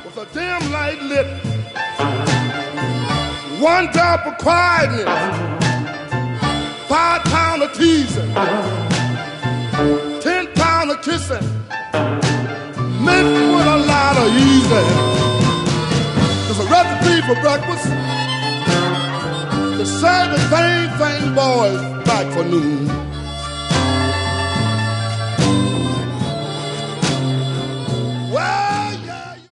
with a dim light lit. 1 drop of quietness, 5 pounds of teasing, 10 pounds of kissing, mixed with a lot of easy. There's a recipe for breakfast to serve the same thing boys back for noon.